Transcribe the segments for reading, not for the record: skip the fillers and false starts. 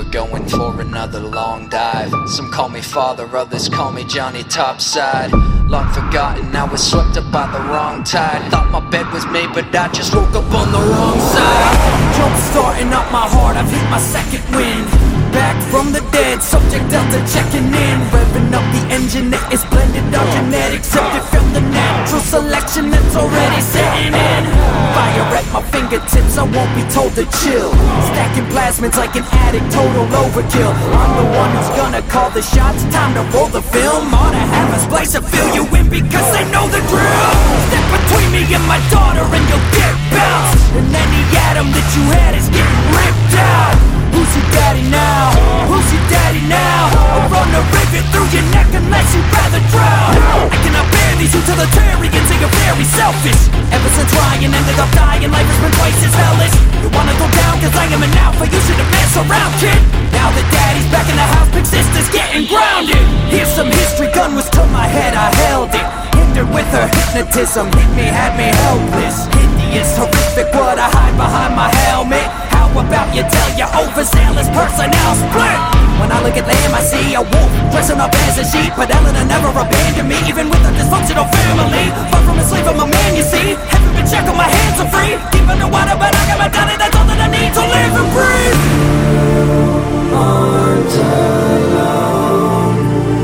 going for another long dive. Some call me father, others call me Johnny Topside. Long forgotten, I was swept up by the wrong tide. Thought my bed was made, but I just woke up on the wrong side. Jump starting up my heart, I've hit my second wind. Back from the dead, subject Delta checking in. Revving up the engine, it is blended on genetics. Except from the natural selection that's already setting in. Fire at my fingertips, I won't be told to chill. Stacking plasmids like an addict, total overkill. I'm the one who's gonna call the shots, time to roll the film. Ought to have a splice to fill you in because they know the drill. Step between me and my daughter and you'll get bounced. And any atom that you had is getting ripped out. Who's your daddy now? Who's your daddy now? I'll run a rivet through your neck unless you'd rather drown. I cannot bear these utilitarians, they are very selfish. Ever since Ryan ended up dying, life has been twice as hellish. You wanna go down cause I am an alpha, you shouldn't mess around, kid. Now that daddy's back in the house, big sister's getting grounded. Here's some history, gun was to my head, I held it. Hindered with her hypnotism, hit me, had me helpless. Hideous, horrific, what I hide behind my helmet. How about you tell your overzealous personnel split? When I look at them I see a wolf dressing up as a sheep. But Eleanor never abandoned me, even with a dysfunctional family. Far from a slave, I'm a man, you see. Haven't been shackled, my hands are free. Deep underwater, but I got my daddy, that's all that I need to live and breathe. You aren't alone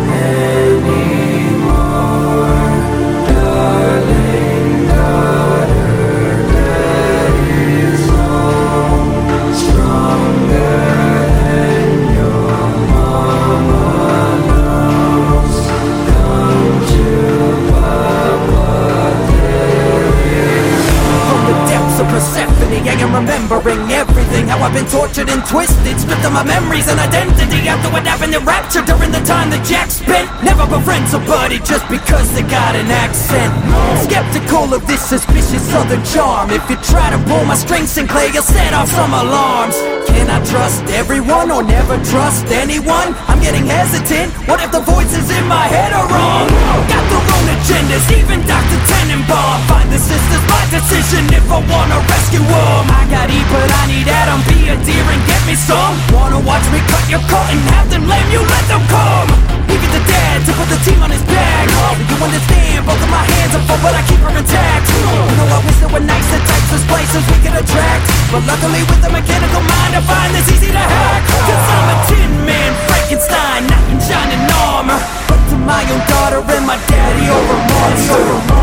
anymore, darling daughter. Daddy's home, stronger than your mama knows. Come to Papa, there is home. From the depths of Persephone, I am remembering everything. How I've been tortured and twisted, stripped of my memories and identity. After what happened in Rapture, during the time that Jack spent. Never befriend somebody just because they got an accent. Skeptical of this suspicious southern charm. If you try to pull my strings, Sinclair, you'll set off some alarms. Can I trust everyone or never trust anyone? I'm getting hesitant. What if the voices in my head are wrong? Got their own agendas, even Dr. Tenenbaum. Find the sisters, my decision if I wanna rescue them. I got E, but I need Adam. Be a deer and get me some. Wanna watch me cut your coat and have them lame? You let them come. Leave it to dad to put the team on his back. You understand, both of my hands are full, but I keep her intact. You know I wish there were nicer types of places we could attract. But luckily with the mechanical mind I find this easy to hack. Cause I'm a tin man, Frankenstein, not in shining armor. But to my own daughter and my daddy over monster.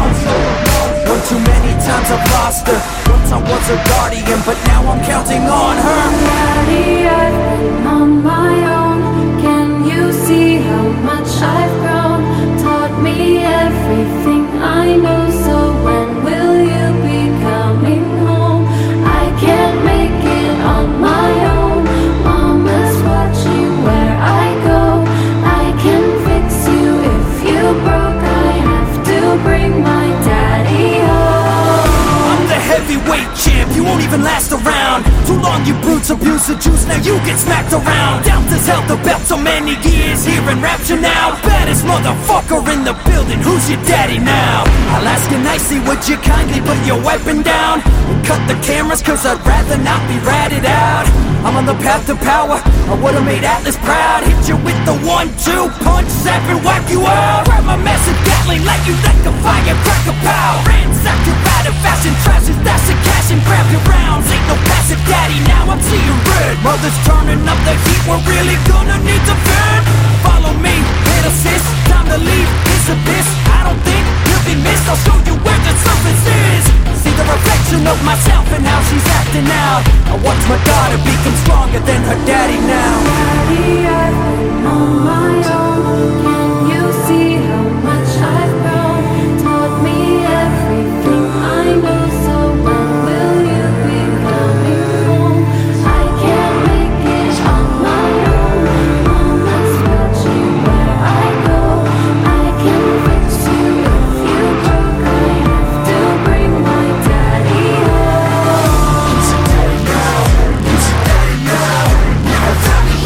One too many times I've lost her. Once I was a guardian, but now I'm counting on her. Daddy, I've been on my own. Can you see how much I've grown? Taught me everything I know. So when will you be coming home? I can't make it on my own. Mama's watching where I go. I can fix you if you broke. I have to bring my daddy home. I'm the heavyweight champ, you won't even last around. Too long you brutes abuse the juice, now you get smacked around. Delta's held the belt so many years, here in Rapture now. Baddest motherfucker in the building, who's your daddy now? I'll ask you nicely, would you kindly put your weapon down? And cut the cameras, cause I'd rather not be ratted out. I'm on the path to power, I would've made Atlas proud. Hit you with the 1-2 punch, zap and whack you out. Grab my massive Gatling, let you think the firecracker pow. Ransack your out of fashion, trashes, dash the cash and grab your rounds. Ain't no passive daddy, now I'm seeing red. Mother's turning up the heat, we're really gonna need to vent. Follow me, hit assist, time to leave this abyss. I don't think you'll be missed, I'll show you where the surface is. See the reflection of myself and how she's acting out. I watch my daughter become stronger than her daddy now. Daddy, I've been on my own. Can you see how much I've grown? Taught me everything I know. So when will you be coming home? I can't make it on my own. Mama's watching where I go. I can fix you if you broke. I have to bring my daddy home. He's a daddy now. He's a daddy now.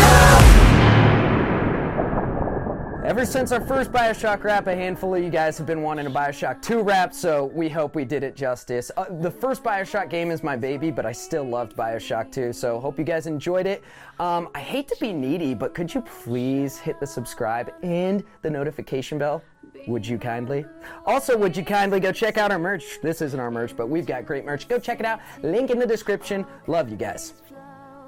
since our first Bioshock rap, a handful of you guys have been wanting a Bioshock 2 rap, so we hope we did it justice. The first Bioshock game is my baby, but I still loved Bioshock 2, so hope you guys enjoyed it. I hate to be needy, but could you please hit the subscribe and the notification bell? Would you kindly? Also, would you kindly go check out our merch? This isn't our merch, but we've got great merch. Go check it out. Link in the description. Love you guys.